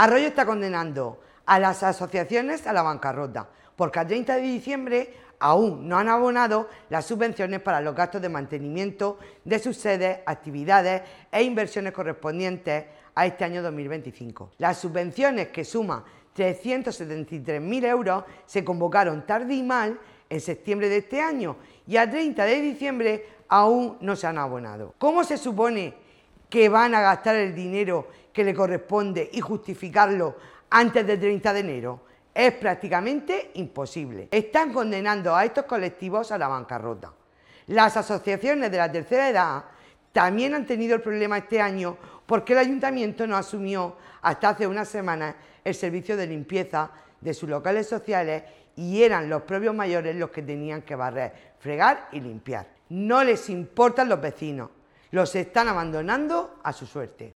Arroyo está condenando a las asociaciones a la bancarrota, porque a 30 de diciembre aún no han abonado las subvenciones para los gastos de mantenimiento de sus sedes, actividades e inversiones correspondientes a este año 2025. Las subvenciones, que suman 373.000 euros, se convocaron tarde y mal en septiembre de este año y a 30 de diciembre aún no se han abonado. ¿Cómo se supone que van a gastar el dinero que le corresponde y justificarlo antes del 30 de enero? Es prácticamente imposible. Están condenando a estos colectivos a la bancarrota. Las asociaciones de la tercera edad también han tenido el problema este año porque el ayuntamiento no asumió hasta hace unas semanas el servicio de limpieza de sus locales sociales y eran los propios mayores los que tenían que barrer, fregar y limpiar. No les importan los vecinos, los están abandonando a su suerte.